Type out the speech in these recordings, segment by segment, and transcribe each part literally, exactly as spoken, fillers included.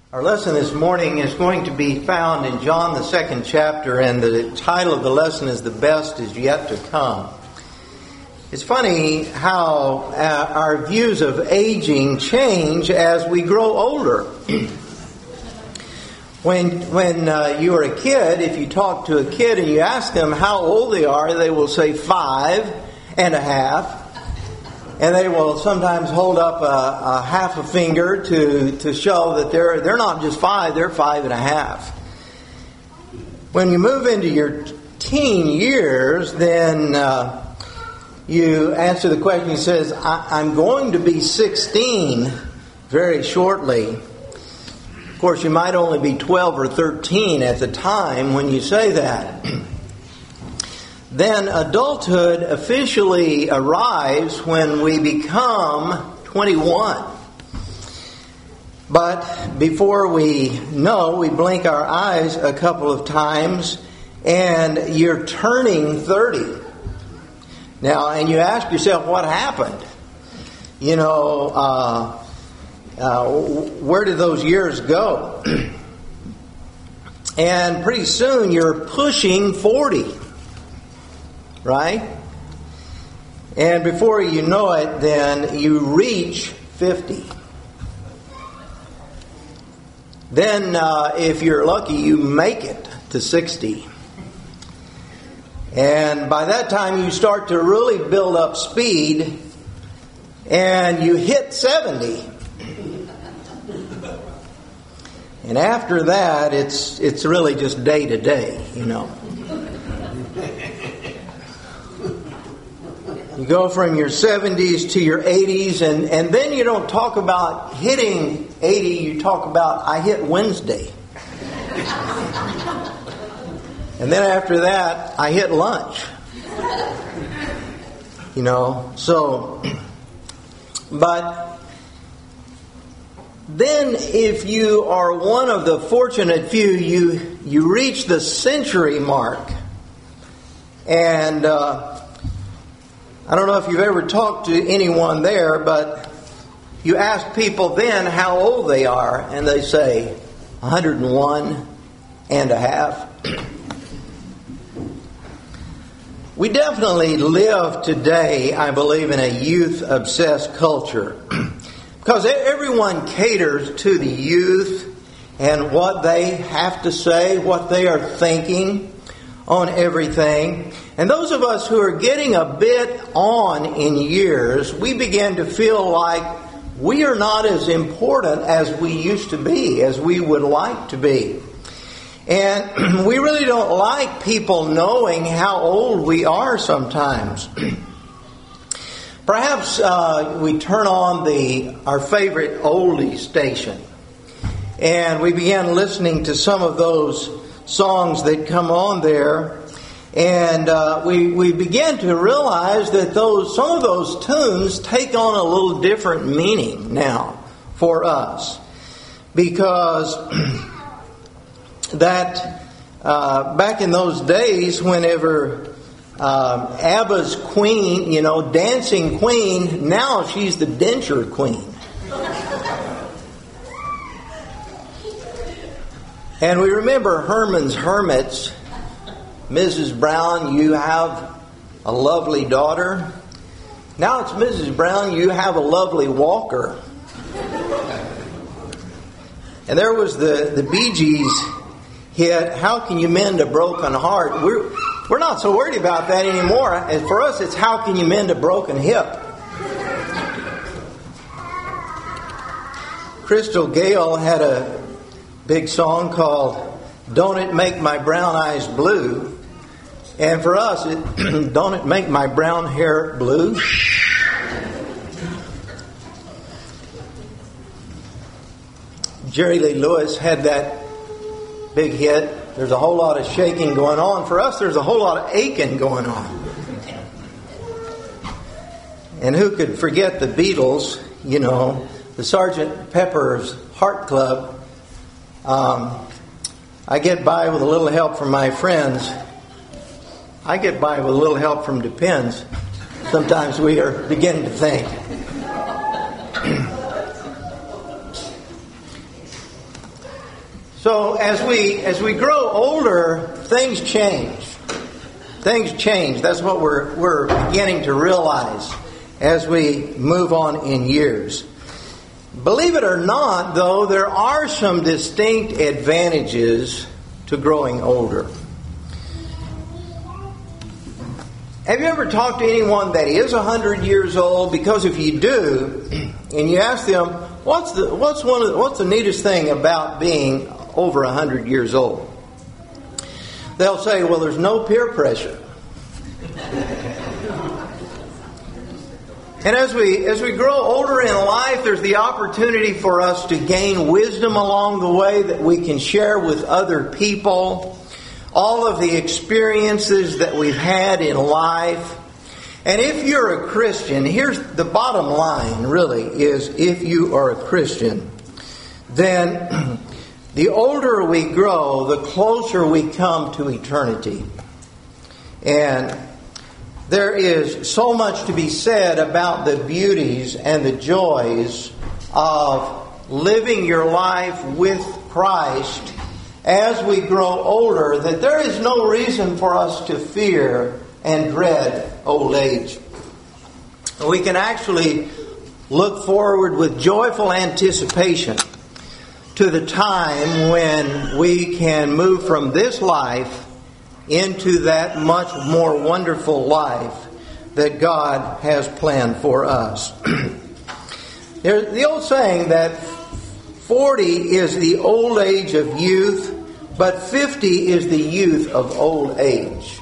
Our lesson this morning is going to be found in John, the second chapter, and the title of the lesson is "The Best Is Yet to Come." It's funny how uh, our views of aging change as we grow older. when when uh, you are a kid, if you talk to a kid and you ask them how old they are, they will say five and a half. And they will sometimes hold up a, a half a finger to, to show that they're they're not just five, they're five and a half. When you move into your teen years, then uh, you answer the question. He says, I, I'm going to be sixteen very shortly. Of course, you might only be twelve or thirteen at the time when you say that. Then adulthood officially arrives when we become twenty-one. But before we know, we blink our eyes a couple of times and you're turning thirty. Now, and you ask yourself, what happened? You know, uh, uh, where did those years go? And pretty soon you're pushing forty. Right? And before you know it, then you reach fifty. Then, uh, if you're lucky, you make it to sixty. And by that time, you start to really build up speed, and you hit seventy. And after that, it's it's really just day to day, you know. You go from your seventies to your eighties, and, and then you don't talk about hitting eighty, you talk about, I hit Wednesday. And then after that, I hit lunch. You know, so, but then if you are one of the fortunate few, you, you reach the century mark. And, uh, I don't know if you've ever talked to anyone there, but you ask people then how old they are, and they say one hundred one and a half. We definitely live today, I believe, in a youth-obsessed culture. Because everyone caters to the youth and what they have to say, what they are thinking on everything. And those of us who are getting a bit on in years, we begin to feel like we are not as important as we used to be, as we would like to be. And we really don't like people knowing how old we are sometimes. Perhaps uh, we turn on the our favorite oldie station, and we begin listening to some of those songs that come on there. And uh, we we begin to realize that those some of those tunes take on a little different meaning now for us, because that uh, back in those days, whenever uh, ABBA's Queen, you know, Dancing Queen, now she's the denture queen. And we remember Herman's Hermits. Missus Brown, you have a lovely daughter. Now it's Missus Brown, you have a lovely walker. And there was the, the Bee Gees hit, How Can You Mend a Broken Heart? We're, we're not so worried about that anymore. And for us, it's How Can You Mend a Broken Hip? Crystal Gale had a big song called Don't It Make My Brown Eyes Blue? And for us, it, don't it make my brown hair blue? Jerry Lee Lewis had that big hit. There's a whole lot of shaking going on. For us, there's a whole lot of aching going on. And who could forget the Beatles, you know, the Sergeant Pepper's Heart Club. Um, I get by with a little help from my friends. I get by with a little help from Depends. Sometimes we are beginning to think. So as we as we grow older, things change. Things change. That's what we're we're beginning to realize as we move on in years. Believe it or not, though, there are some distinct advantages to growing older. Have you ever talked to anyone that is one hundred years old? Because if you do, and you ask them, what's the what's one of the, what's the neatest thing about being over one hundred years old? They'll say, well, there's no peer pressure. And as we as we grow older in life, there's the opportunity for us to gain wisdom along the way that we can share with other people. All of the experiences that we've had in life. And if you're a Christian, here's the bottom line really is if you are a Christian, then the older we grow, the closer we come to eternity. And there is so much to be said about the beauties and the joys of living your life with Christ as we grow older, that there is no reason for us to fear and dread old age. We can actually look forward with joyful anticipation to the time when we can move from this life into that much more wonderful life that God has planned for us. There's the old saying that forty is the old age of youth, but fifty is the youth of old age.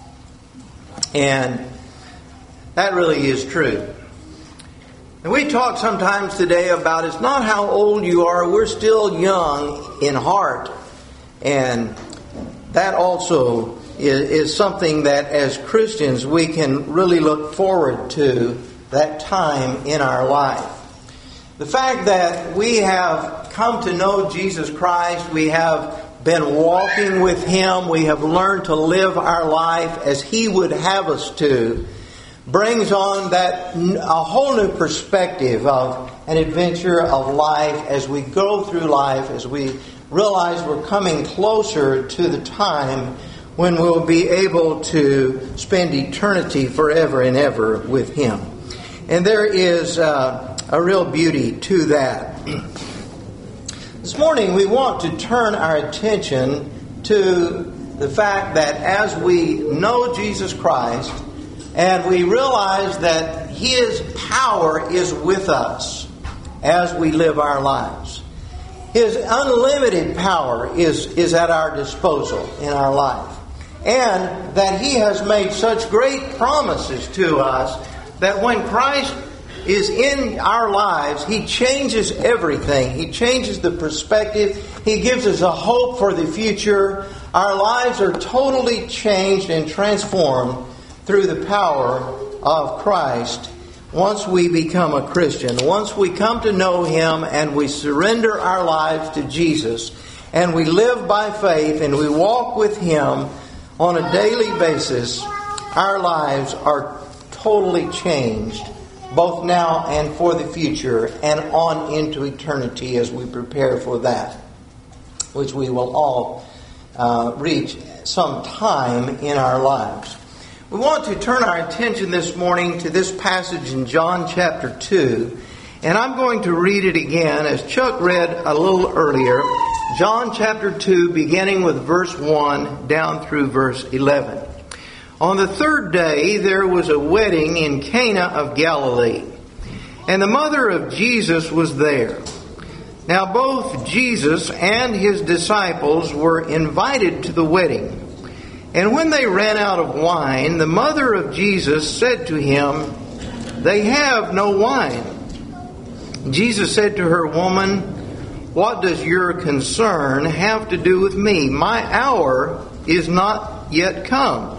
And that really is true. And we talk sometimes today about it's not how old you are, we're still young in heart. And that also is, is something that as Christians we can really look forward to, that time in our life. The fact that we have come to know Jesus Christ, we have been walking with Him, we have learned to live our life as He would have us to, brings on that a whole new perspective of an adventure of life as we go through life, as we realize we're coming closer to the time when we'll be able to spend eternity forever and ever with Him. And there is uh, a real beauty to that. This morning we want to turn our attention to the fact that as we know Jesus Christ and we realize that His power is with us as we live our lives. His unlimited power is, is at our disposal in our life. And that He has made such great promises to us that when Christ is in our lives, He changes everything. He changes the perspective. He gives us a hope for the future. Our lives are totally changed and transformed through the power of Christ once we become a Christian. Once we come to know Him and we surrender our lives to Jesus and we live by faith and we walk with Him on a daily basis, our lives are totally changed, both now and for the future, and on into eternity as we prepare for that, which we will all uh, reach sometime in our lives. We want to turn our attention this morning to this passage in John chapter two, and I'm going to read it again as Chuck read a little earlier. John chapter two, beginning with verse one down through verse eleven. On the third day there was a wedding in Cana of Galilee, and the mother of Jesus was there. Now both Jesus and His disciples were invited to the wedding. And when they ran out of wine, the mother of Jesus said to Him, "They have no wine." Jesus said to her, "Woman, what does your concern have to do with me? My hour is not yet come."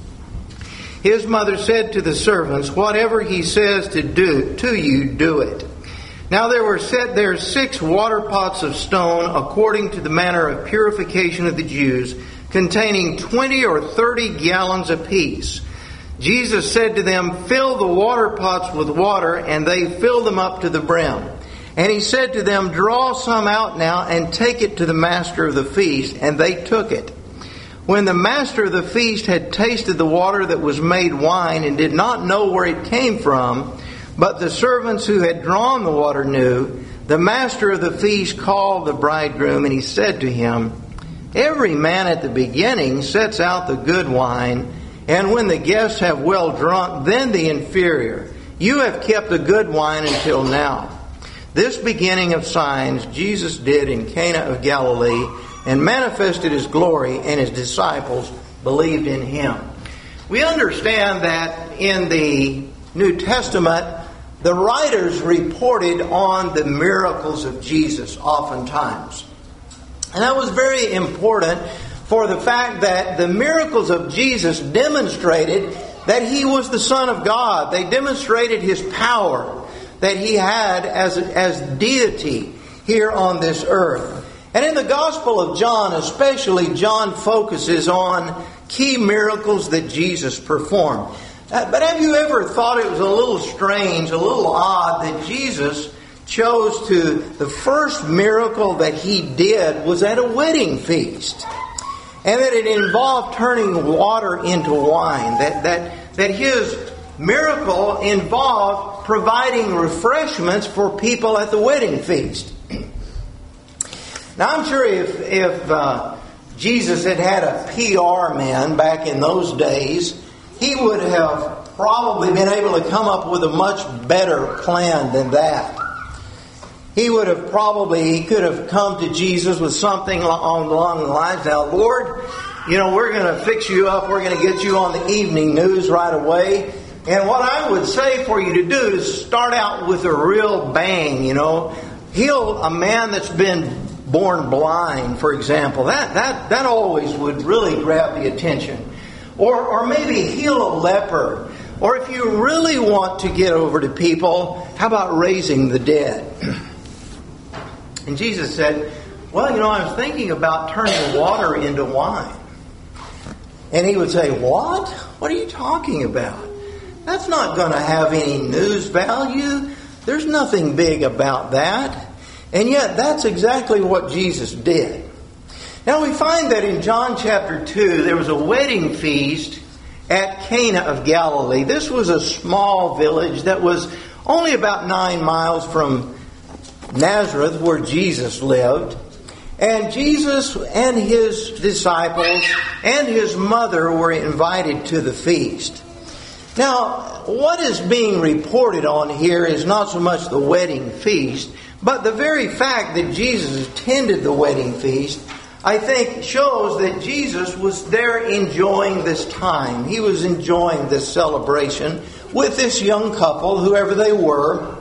His mother said to the servants, "Whatever He says to do to you, do it." Now there were set there six water pots of stone, according to the manner of purification of the Jews, containing twenty or thirty gallons apiece. Jesus said to them, "Fill the water pots with water," and they filled them up to the brim. And he said to them, "Draw some out now and take it to the master of the feast." And they took it. When the master of the feast had tasted the water that was made wine and did not know where it came from, but the servants who had drawn the water knew, the master of the feast called the bridegroom, and he said to him, "Every man at the beginning sets out the good wine, and when the guests have well drunk, then the inferior. You have kept the good wine until now." This beginning of signs Jesus did in Cana of Galilee and manifested his glory, and his disciples believed in him. We understand that in the New Testament, the writers reported on the miracles of Jesus oftentimes. And that was very important for the fact that the miracles of Jesus demonstrated that he was the Son of God. They demonstrated his power that he had as, as deity here on this earth. And in the Gospel of John especially, John focuses on key miracles that Jesus performed. Uh, but have you ever thought it was a little strange, a little odd that Jesus chose to, the first miracle that he did was at a wedding feast? And that it involved turning water into wine. That, that, that his miracle involved providing refreshments for people at the wedding feast. Now, I'm sure if, if uh, Jesus had had a P R man back in those days, he would have probably been able to come up with a much better plan than that. He would have probably, he could have come to Jesus with something along the lines, "Now, Lord, you know, we're going to fix you up. We're going to get you on the evening news right away. And what I would say for you to do is start out with a real bang, you know. Heal a man that's been born blind, for example. That that that always would really grab the attention. Or or maybe heal a leper. Or if you really want to get over to people, how about raising the dead?" And Jesus said, "Well, you know, I was thinking about turning water into wine." And he would say, "What? What are you talking about? That's not going to have any news value. There's nothing big about that." And yet, that's exactly what Jesus did. Now, we find that in John chapter two, there was a wedding feast at Cana of Galilee. This was a small village that was only about nine miles from Nazareth, where Jesus lived. And Jesus and his disciples and his mother were invited to the feast. Now, what is being reported on here is not so much the wedding feast, but the very fact that Jesus attended the wedding feast, I think, shows that Jesus was there enjoying this time. He was enjoying this celebration with this young couple, whoever they were.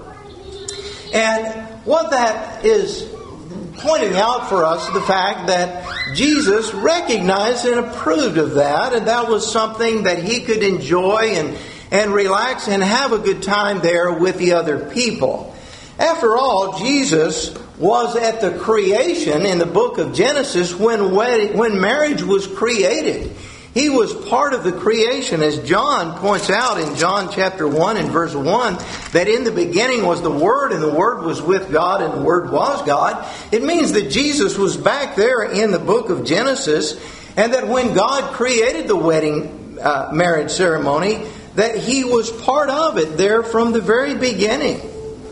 And what that is pointing out for us is the fact that Jesus recognized and approved of that, and that was something that he could enjoy and, and relax and have a good time there with the other people. After all, Jesus was at the creation in the book of Genesis when wedding, when marriage was created. He was part of the creation, as John points out in John chapter one and verse one, that in the beginning was the Word, and the Word was with God, and the Word was God. It means that Jesus was back there in the book of Genesis, and that when God created the wedding uh, marriage ceremony, that He was part of it there from the very beginning.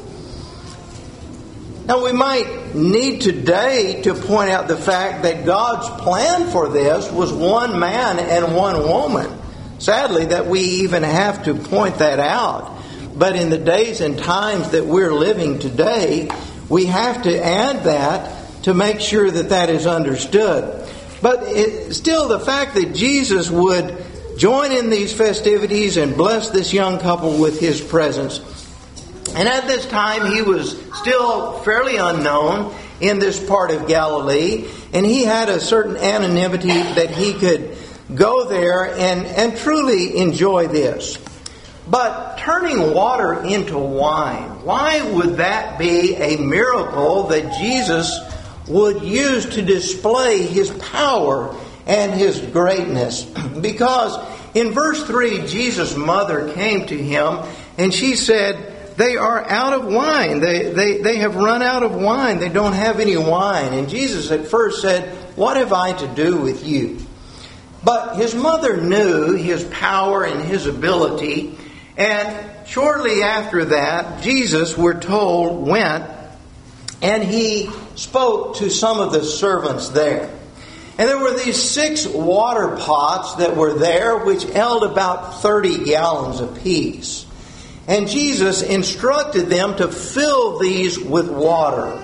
Now, we might need today to point out the fact that God's plan for this was one man and one woman. Sadly, that we even have to point that out. But in the days and times that we're living today, we have to add that to make sure that that is understood. But it, still, the fact that Jesus would join in these festivities and bless this young couple with His presence. And at this time, he was still fairly unknown in this part of Galilee. And he had a certain anonymity that he could go there and, and truly enjoy this. But turning water into wine, why would that be a miracle that Jesus would use to display His power and His greatness? Because in verse three, Jesus' mother came to Him and she said, they are out of wine. They, they, they have run out of wine. They don't have any wine. And Jesus at first said, "What have I to do with you?" But his mother knew his power and his ability. And shortly after that, Jesus, we're told, went and he spoke to some of the servants there. And there were these six water pots that were there, which held about thirty gallons apiece. And Jesus instructed them to fill these with water.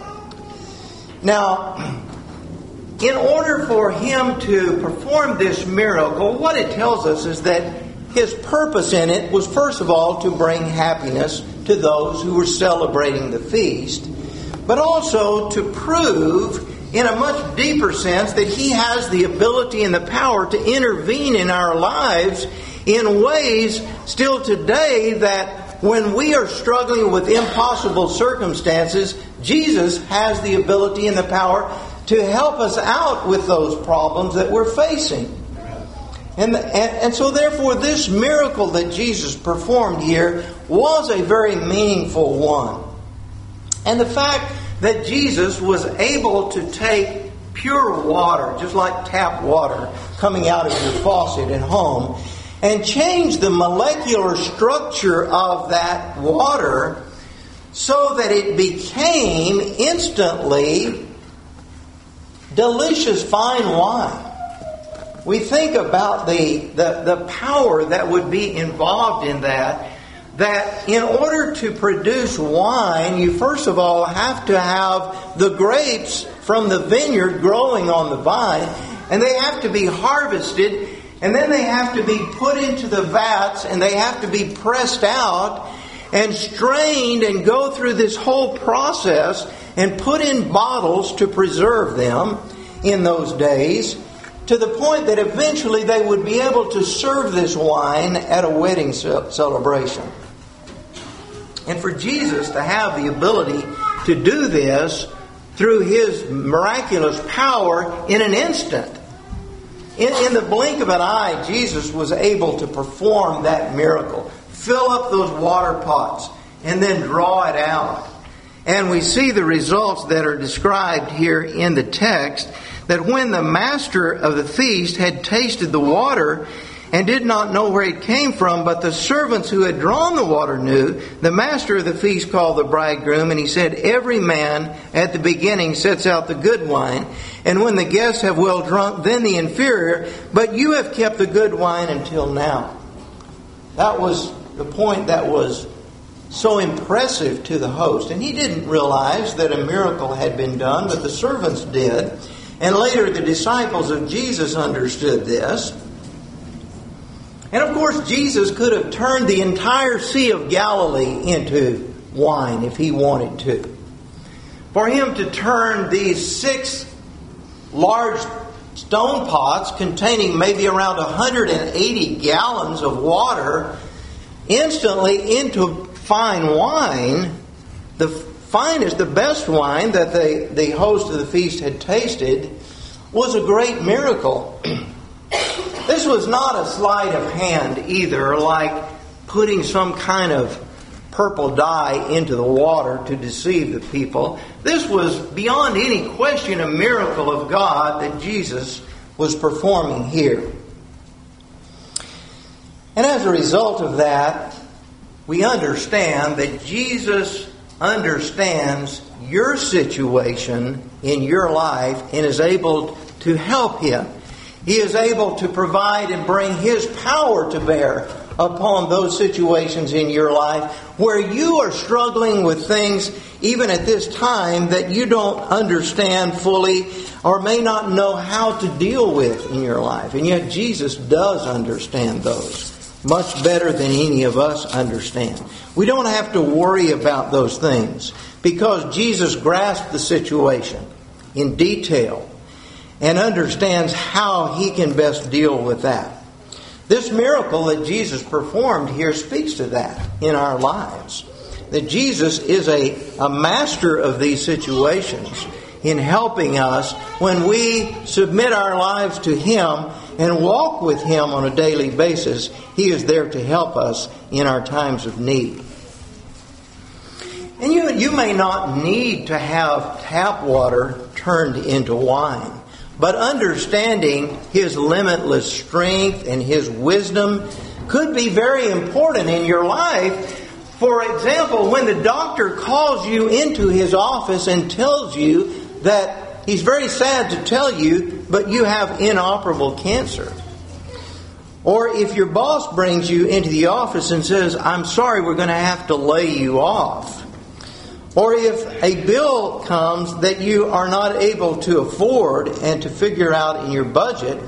Now, in order for him to perform this miracle, what it tells us is that his purpose in it was, first of all, to bring happiness to those who were celebrating the feast, but also to prove in a much deeper sense that he has the ability and the power to intervene in our lives in ways still today that when we are struggling with impossible circumstances, Jesus has the ability and the power to help us out with those problems that we're facing. And, and, and so therefore this miracle that Jesus performed here was a very meaningful one. And the fact that Jesus was able to take pure water, just like tap water coming out of your faucet at home, and change the molecular structure of that water so that it became instantly delicious fine wine. We think about the, the, the power that would be involved in that. That in order to produce wine, you first of all have to have the grapes from the vineyard growing on the vine, and they have to be harvested, and then they have to be put into the vats, and they have to be pressed out and strained and go through this whole process and put in bottles to preserve them in those days, to the point that eventually they would be able to serve this wine at a wedding celebration. And for Jesus to have the ability to do this through His miraculous power in an instant. In, in the blink of an eye, Jesus was able to perform that miracle. Fill up those water pots and then draw it out. And we see the results that are described here in the text, that when the master of the feast had tasted the water and did not know where it came from, but the servants who had drawn the water knew, the master of the feast called the bridegroom, and he said, "Every man at the beginning sets out the good wine, and when the guests have well drunk, then the inferior, but you have kept the good wine until now." That was the point that was so impressive to the host. And he didn't realize that a miracle had been done, but the servants did. And later the disciples of Jesus understood this. And of course, Jesus could have turned the entire Sea of Galilee into wine if he wanted to. For him to turn these six large stone pots containing maybe around one hundred eighty gallons of water instantly into fine wine, the finest, the best wine that the, the host of the feast had tasted, was a great miracle. This was not a sleight of hand either, like putting some kind of purple dye into the water to deceive the people. This was beyond any question a miracle of God that Jesus was performing here. And as a result of that, we understand that Jesus understands your situation in your life and is able to help you. He is able to provide and bring His power to bear upon those situations in your life where you are struggling with things even at this time that you don't understand fully or may not know how to deal with in your life. And yet Jesus does understand those much better than any of us understand. We don't have to worry about those things because Jesus grasped the situation in detail and understands how He can best deal with that. This miracle that Jesus performed here speaks to that in our lives. That Jesus is a, a master of these situations in helping us when we submit our lives to Him and walk with Him on a daily basis. He is there to help us in our times of need. And you, you may not need to have tap water turned into wine. But understanding His limitless strength and His wisdom could be very important in your life. For example, when the doctor calls you into his office and tells you that he's very sad to tell you, but you have inoperable cancer. Or if your boss brings you into the office and says, I'm sorry, we're going to have to lay you off. Or if a bill comes that you are not able to afford and to figure out in your budget.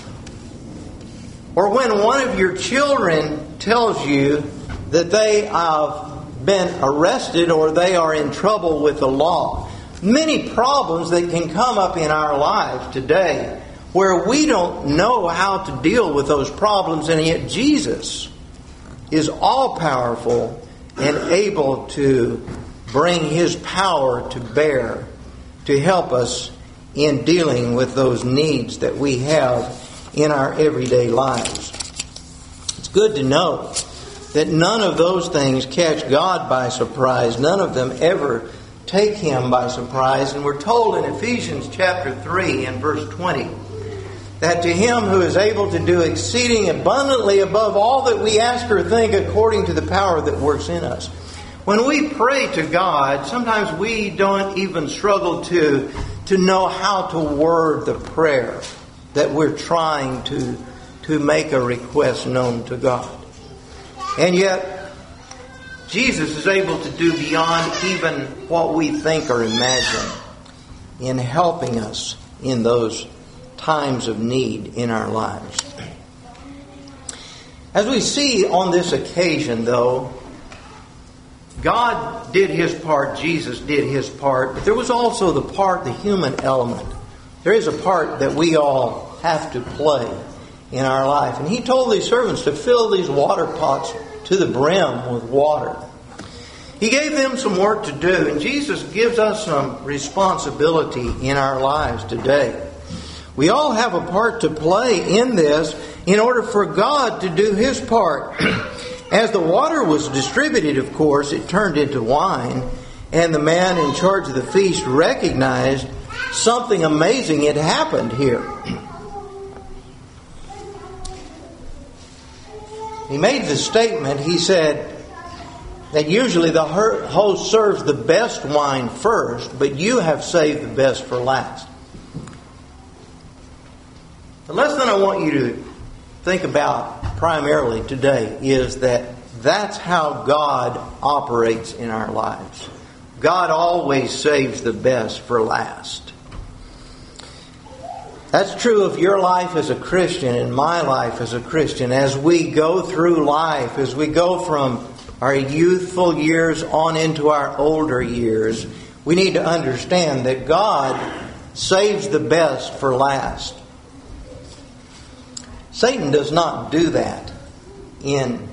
Or when one of your children tells you that they have been arrested or they are in trouble with the law. Many problems that can come up in our lives today where we don't know how to deal with those problems, and yet Jesus is all-powerful and able to bring His power to bear to help us in dealing with those needs that we have in our everyday lives. It's good to know that none of those things catch God by surprise. None of them ever take Him by surprise. And we're told in Ephesians chapter three and verse twenty that to Him who is able to do exceeding abundantly above all that we ask or think according to the power that works in us. When we pray to God, sometimes we don't even struggle to, to know how to word the prayer that we're trying to, to make a request known to God. And yet, Jesus is able to do beyond even what we think or imagine in helping us in those times of need in our lives. As we see on this occasion, though, God did His part, Jesus did His part, but there was also the part, the human element. There is a part that we all have to play in our life. And He told these servants to fill these water pots to the brim with water. He gave them some work to do, and Jesus gives us some responsibility in our lives today. We all have a part to play in this in order for God to do His part. As the water was distributed, of course, it turned into wine, and the man in charge of the feast recognized something amazing had happened here. He made the statement, he said, that usually the host serves the best wine first, but you have saved the best for last. The lesson I want you to think about primarily today is that that's how God operates in our lives. God always saves the best for last. That's true of your life as a Christian and my life as a Christian. As we go through life, as we go from our youthful years on into our older years, we need to understand that God saves the best for last. Satan does not do that in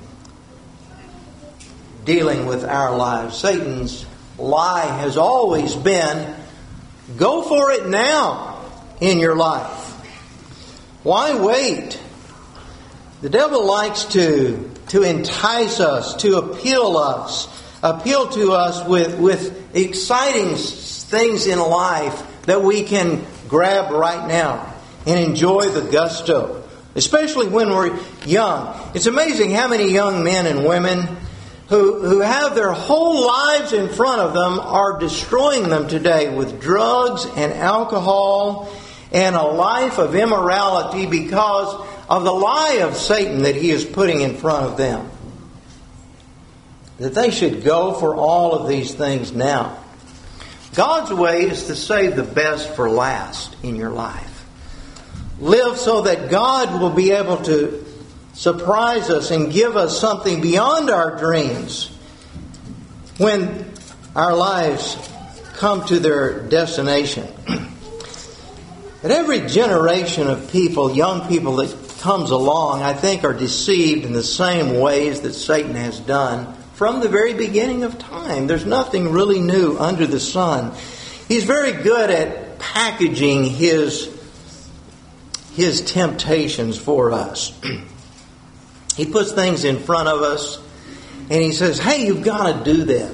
dealing with our lives. Satan's lie has always been, go for it now in your life. Why wait? The devil likes to, to entice us, to appeal us, appeal to us with, with exciting things in life that we can grab right now and enjoy the gusto. Especially when we're young. It's amazing how many young men and women who, who have their whole lives in front of them are destroying them today with drugs and alcohol and a life of immorality because of the lie of Satan that he is putting in front of them. That they should go for all of these things now. God's way is to save the best for last in your life. Live so that God will be able to surprise us and give us something beyond our dreams when our lives come to their destination. But every generation of people, young people that comes along, I think are deceived in the same ways that Satan has done from the very beginning of time. There's nothing really new under the sun. He's very good at packaging his His temptations for us. He puts things in front of us and he says, hey, you've got to do this. You've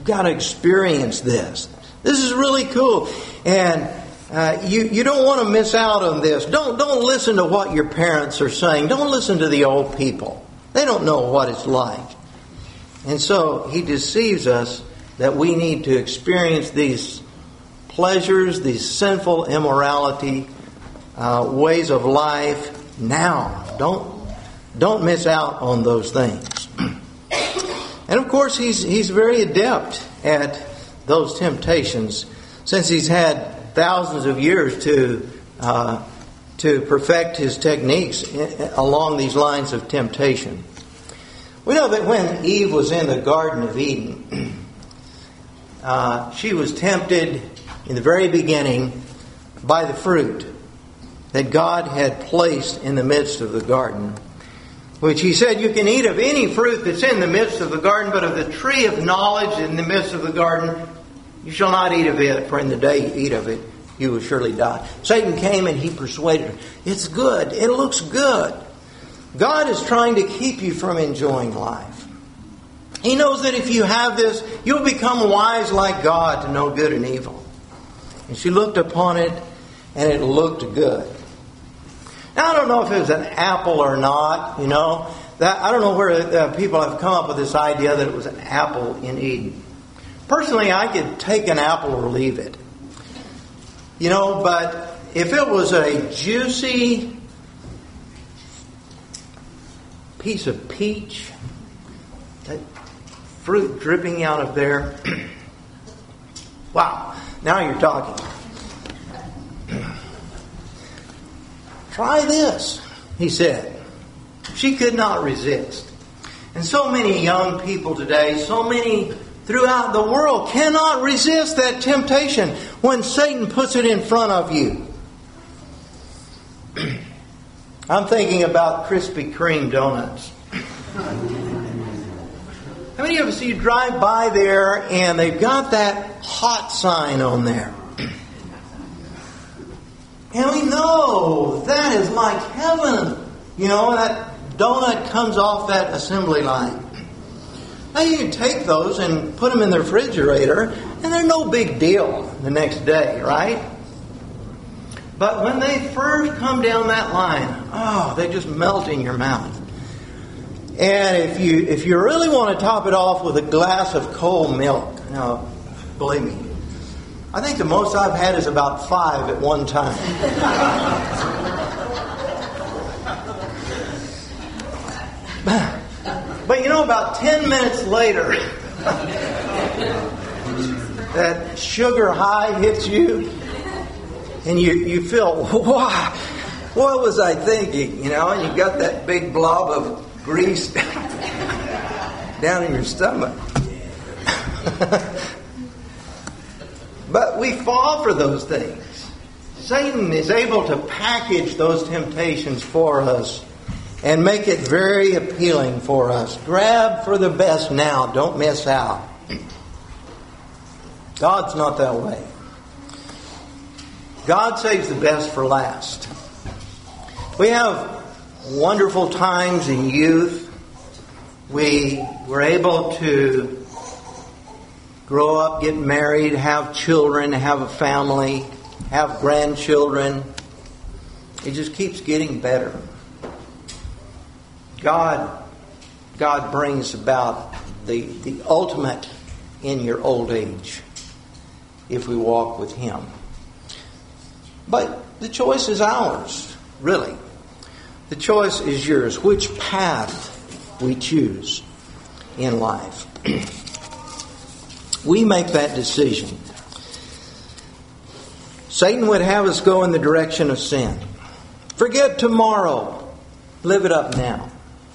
got to experience this. This is really cool. And uh, you, you don't want to miss out on this. Don't, don't listen to what your parents are saying. Don't listen to the old people. They don't know what it's like. And so he deceives us that we need to experience these pleasures, these sinful immorality, uh, ways of life now. Don't, don't miss out on those things. And of course, he's, he's very adept at those temptations, since he's had thousands of years to uh, to perfect his techniques along these lines of temptation. We know that when Eve was in the Garden of Eden, uh, she was tempted in the very beginning by the fruit that God had placed in the midst of the garden, which he said, you can eat of any fruit that's in the midst of the garden, but of the tree of knowledge in the midst of the garden, you shall not eat of it, for in the day you eat of it, you will surely die. Satan came and he persuaded her. It's good. It looks good. God is trying to keep you from enjoying life. He knows that if you have this, you'll become wise like God to know good and evil. And she looked upon it, and it looked good. Now, I don't know if it was an apple or not, you know. That, I don't know where uh, people have come up with this idea that it was an apple in Eden. Personally, I could take an apple or leave it. You know, but if it was a juicy piece of peach, that fruit dripping out of there, wow, now you're talking. Try this, he said. She could not resist. And so many young people today, so many throughout the world cannot resist that temptation when Satan puts it in front of you. I'm thinking about Krispy Kreme donuts. How many of us, you drive by there and they've got that hot sign on there? And we know that is like heaven. You know, that donut comes off that assembly line. Now you can take those and put them in the refrigerator, and they're no big deal the next day, right? But when they first come down that line, oh, they just melt in your mouth. And if you if you really want to top it off with a glass of cold milk, now, believe me, I think the most I've had is about five at one time. but, but you know, about ten minutes later, that sugar high hits you, and you, you feel, wow, what was I thinking? You know, and you got that big blob of grease down in your stomach. But we fall for those things. Satan is able to package those temptations for us and make it very appealing for us. Grab for the best now. Don't miss out. God's not that way. God saves the best for last. We have wonderful times in youth. We were able to grow up, get married, have children, have a family, have grandchildren. It just keeps getting better. God, God brings about the, the ultimate in your old age if we walk with Him. But the choice is ours, really. The choice is yours, which path we choose in life. We make that decision. Satan would have us go in the direction of sin. Forget tomorrow. Live it up now.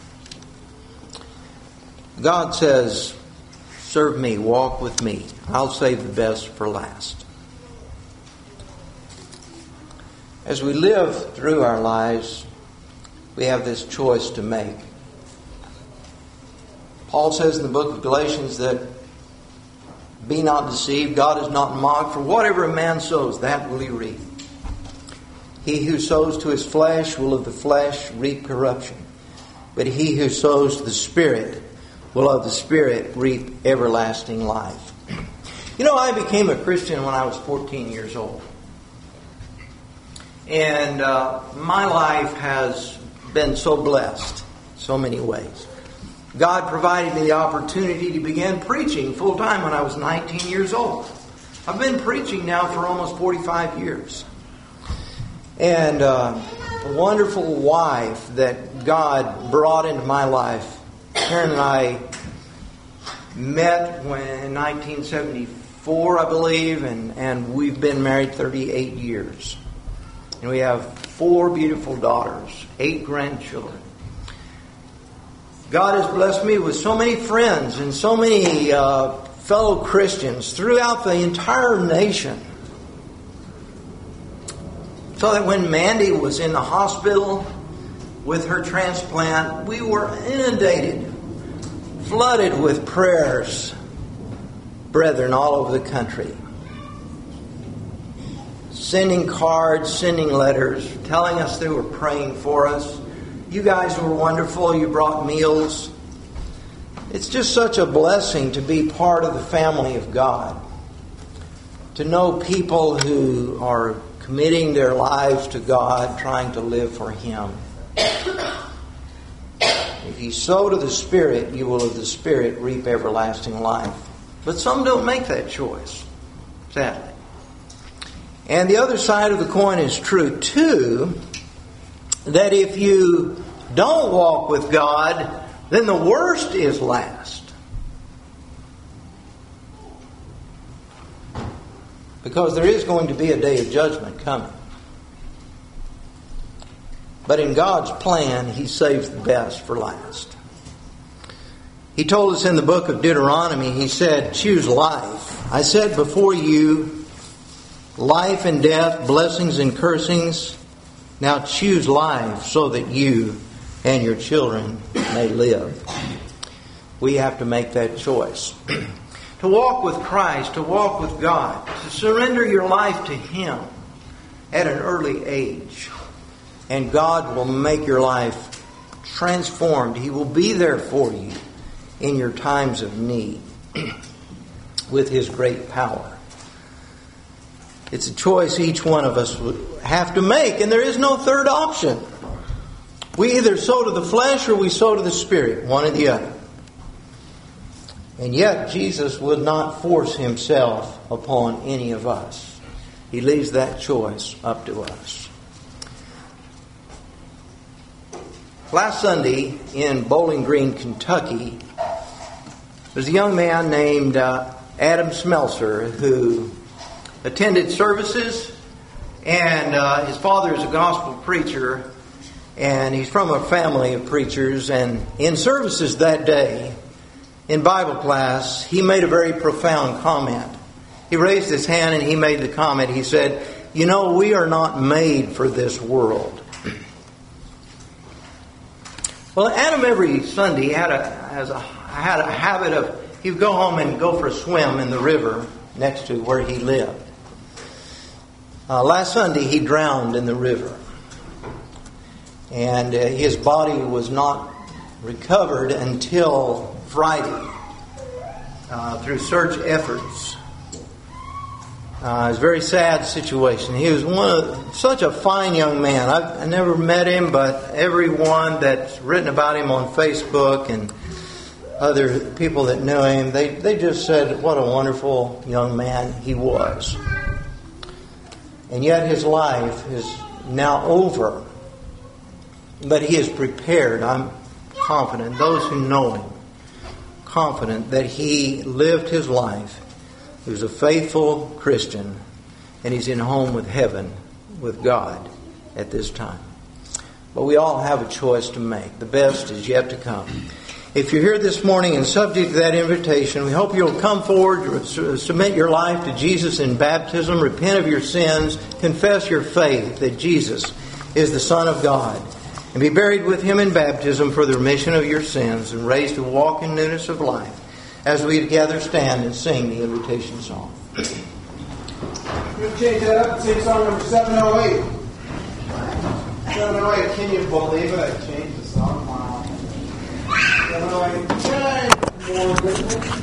God says, serve me, walk with me. I'll save the best for last. As we live through our lives, we have this choice to make. Paul says in the book of Galatians that be not deceived, God is not mocked, for whatever a man sows, that will he reap. He who sows to his flesh will of the flesh reap corruption, but he who sows to the Spirit will of the Spirit reap everlasting life. You know, I became a Christian when I was fourteen years old. And uh, my life has been so blessed in so many ways. God provided me the opportunity to begin preaching full time when I was nineteen years old. I've been preaching now for almost forty-five years. And uh, a wonderful wife that God brought into my life. Karen and I met when in nineteen seventy-four, I believe, and, and we've been married thirty-eight years. And we have four beautiful daughters, eight grandchildren. God has blessed me with so many friends and so many uh, fellow Christians throughout the entire nation. So that when Mandy was in the hospital with her transplant, we were inundated, flooded with prayers, brethren all over the country. Sending cards, sending letters, telling us they were praying for us. You guys were wonderful. You brought meals. It's just such a blessing to be part of the family of God. To know people who are committing their lives to God, trying to live for Him. If you sow to the Spirit, you will of the Spirit reap everlasting life. But some don't make that choice, sadly. And the other side of the coin is true too, that if you don't walk with God, then the worst is last. Because there is going to be a day of judgment coming. But in God's plan, He saves the best for last. He told us in the book of Deuteronomy, He said, choose life. I said before you, life and death, blessings and cursings. Now choose life so that you and your children may live. We have to make that choice. To walk with Christ, to walk with God, to surrender your life to Him at an early age. And God will make your life transformed. He will be there for you in your times of need with His great power. It's a choice each one of us would have to make, and there is no third option. We either sow to the flesh or we sow to the Spirit, one or the other. And yet Jesus would not force Himself upon any of us. He leaves that choice up to us. Last Sunday in Bowling Green, Kentucky, there's a young man named uh, Adam Smelser who attended services, and uh, his father is a gospel preacher, and he's from a family of preachers. And in services that day, in Bible class, he made a very profound comment. He raised his hand and he made the comment. He said, you know, we are not made for this world. Well, Adam every Sunday had a, has a, had a habit of, he would go home and go for a swim in the river next to where he lived. Uh, last Sunday, he drowned in the river. And uh, his body was not recovered until Friday uh, through search efforts. Uh, it was a very sad situation. He was one of, such a fine young man. I've, I never met him, but everyone that's written about him on Facebook and other people that knew him, they, they just said what a wonderful young man he was. And yet his life is now over. But he is prepared, I'm confident, those who know him, confident that he lived his life. He was a faithful Christian, and he's in home with heaven, with God at this time. But we all have a choice to make. The best is yet to come. If you're here this morning and subject to that invitation, we hope you'll come forward, submit your life to Jesus in baptism, repent of your sins, confess your faith that Jesus is the Son of God, and be buried with Him in baptism for the remission of your sins, and raised to walk in newness of life, as we together stand and sing the invitation song. We're going to change that up and sing song number seven oh eight. seven oh eight, can you believe it? I changed the song. Wow. seven oh eight, more good.